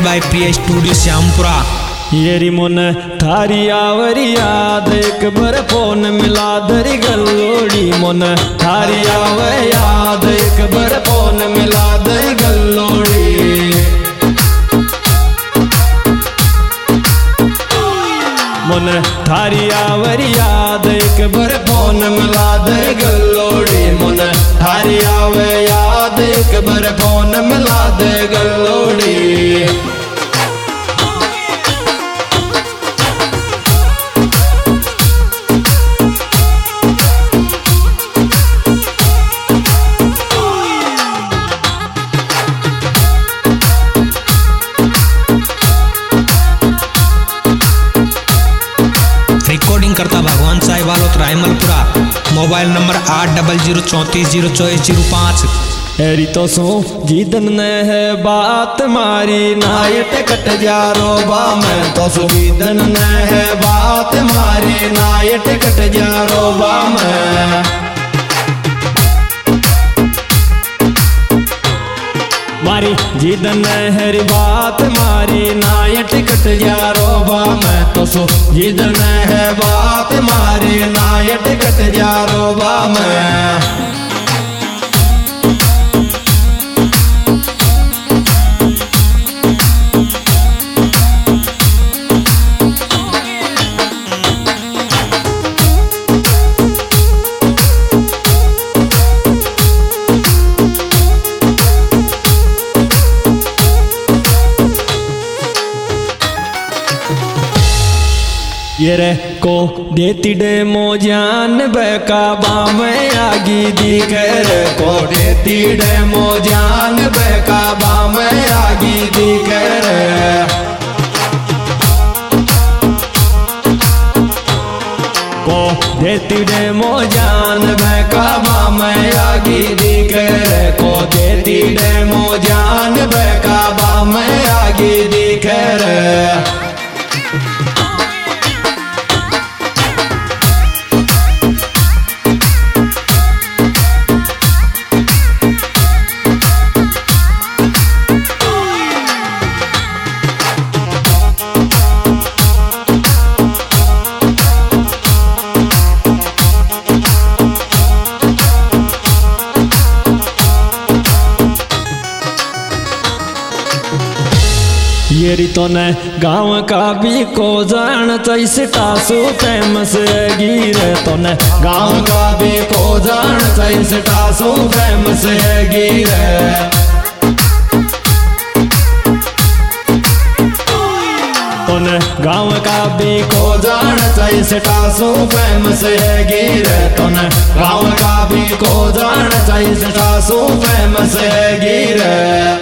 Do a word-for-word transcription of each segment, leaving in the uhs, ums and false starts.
Bye प्रिय studio Shyampura. येरी मुन थारी आवरी याद एक बार फोन मिला दरी गल्लोड़ी मुन थारी आवे याद एक बार फोन मिला दरी गल्लोड़ी मुन थारी आवरी याद एक बार फोन मिला दरी गल्लोड़ी मुन थारी आवे याद एक बार फोन मिला दे गल्लोड़ी। रिकॉर्डिंग करता भगवान साहिब वालोत रायमलपुरा। मोबाइल नंबर आठ डबल जीरो चौंतीस जीरो चौबीस जीरो पाँच। एरी तो सो जीदन ने है बात मारी नायट कट जा रोबा में तो सो जीदन ने है बात मारी नायट कट जा रोबा में मारी जीदन ने है बात मारी नायट कट जा रोबा में तो सो जीदन ने है बात मारी नायट कट जा रोबा में। ये रे को देती डेमो जान बेका बामे आगी दिखे रे को देती डेमो जान बेका बामे आगी दिखे रे को देती डेमो जान बेका बामे आगी दिखे रे को देती डेमो जान बेका बामे आगी दिखे रे। येरी तो ने गाँव का भी को जान चाहिए टासू फेमस गिरे तो ने गाँव का भी को जान चाहिए टासू फेमस गिरे तो ने गाँव का भी को जान चाहिए टासू फेमस गिरे तो ने गाँव का भी को जान चाहिए टासू फेमस गिरे।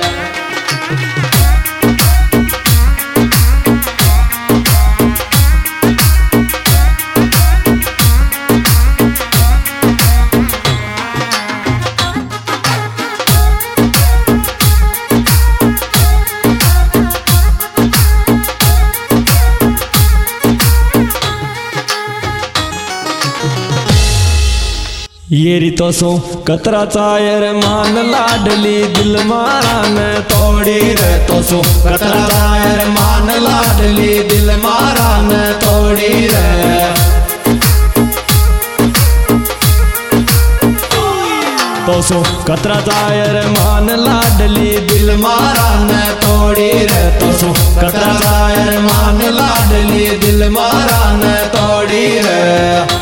येरी तो सो कतरा चायर मान लाडली दिल मारा ने तोड़ी रे तो सो कतरा चायर मान लाडली दिल मारा ने तोड़ी रे तो सो कतरा चायर मान लाडली दिल मारा ने तोड़ी रे तो सो कतरा चायर मान लाडली दिल मारा ने तोड़ी रे।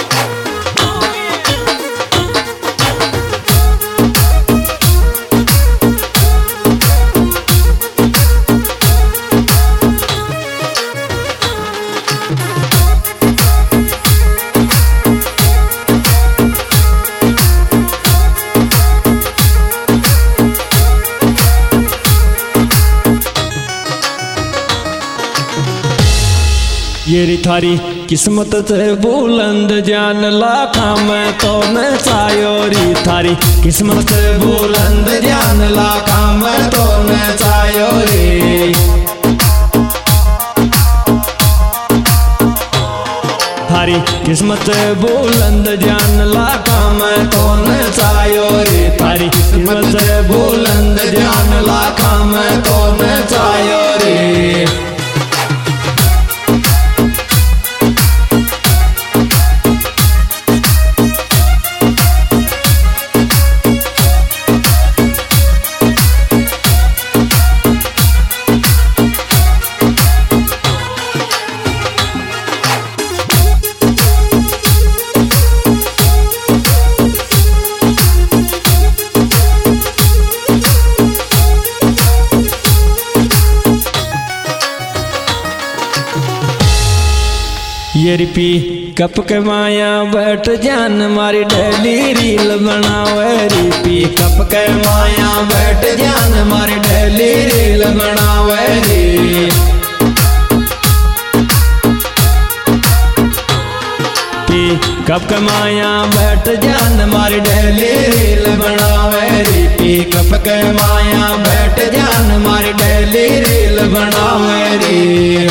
येरी थारी किस्मत से बुलंद जान लाखा में तो न चायोरी थारी किस्मत से बुलंद जान लाखा में तो न चायोरी थारी किस्मत से बुलंद जान लाखा में तो न चायोरी थारी किस्मत से बुलंद जान लाखा में तो न चायोरी। ये पी कप के माया बैठ जान मारी डेली रील बनावे री पी कप के माया बैठ जान मारी डेली रील बनावे री पी कप के माया बैठ जान मारी डेली रील बनावे री पी कप के माया बैठ जान मारी डेली रील बनावे री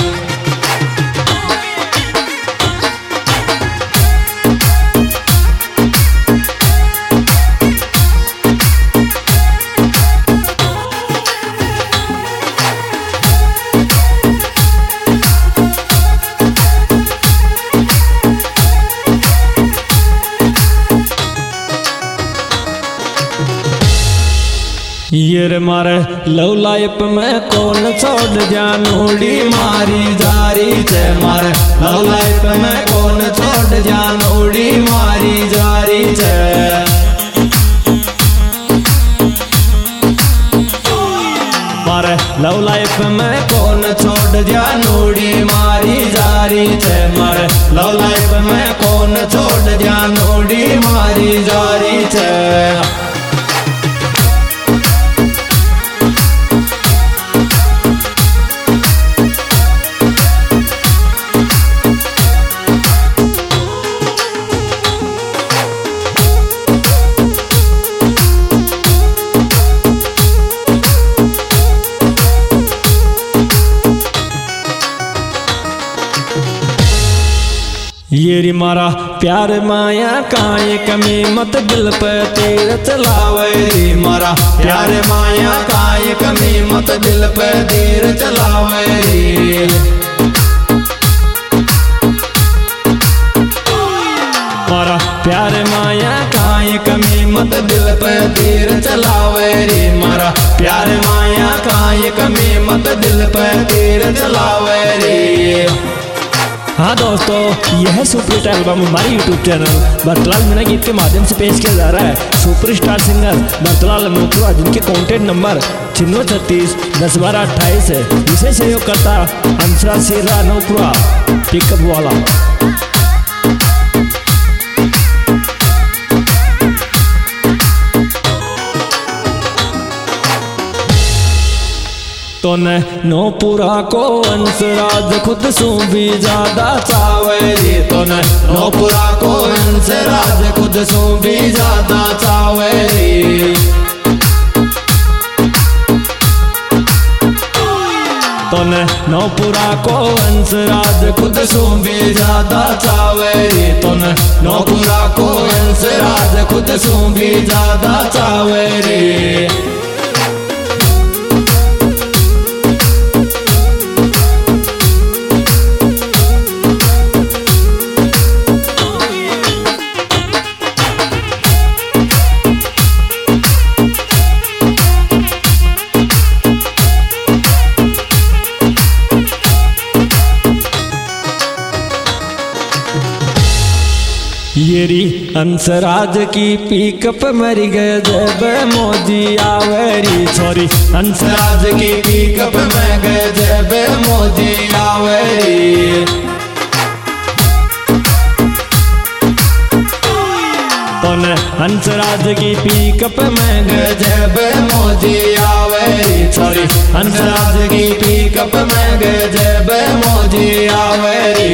ये रे मारे लव लाइफ में कौन छोड़ जानूड़ी मारी जारी चे मारे लव लाइफ में कौन छोड़ जानूड़ी मारी जारी चे मारे लव लाइफ में कौन छोड़ जानूड़ी मारी जारी चे मारे लव लाइफ में कौन छोड़ जानूड़ी मारी जारी चे ये री मारा प्यार माया काए कमी मत दिल पे तीर चलावे री मारा प्यार माया काए कमी मत दिल पे तीर चलावे री मारा प्यार माया काए कमी मत दिल पे तीर चलावे री मारा प्यार माया काए कमी मत दिल पे तीर चलावे री। हाँ दोस्तों, यह सुपरहिट एल्बम हमारे यूट्यूब चैनल बरतलाल मीणा गीत के माध्यम से पेश किया जा रहा है। सुपरस्टार सिंगर बरतलाल अनोपुरा, जिनके कॉन्टेक्ट नंबर छिन्नवे छत्तीस दस बारह अट्ठाईस है। विशेष सहयोग करता अंसरा सिर्रा अनोपुरा पिकअप वाला। तो न नोपुरा को अंसराज खुद सू भी ज्यादा चावे रे। तो न नोपुरा को अंसराज खुद सू भी ज्यादा चावे रे। तो न नोपुरा को अंसराज खुद सू भी ज्यादा चावे रे। तो न नोपुरा को अंसराज खुद सू भी ज्यादा चावे रे। येरी अंसराज की पिकअप मरी गए जब मोदी आवेरी। सॉरी, अंसराज की पिकअप में गए जब मोदी आवेरी। तो न अंसराज की पिकअप में गए जब मोदी आवेरी। सॉरी, अंसराज की पिकअप में गए जब मोदी आवेरी।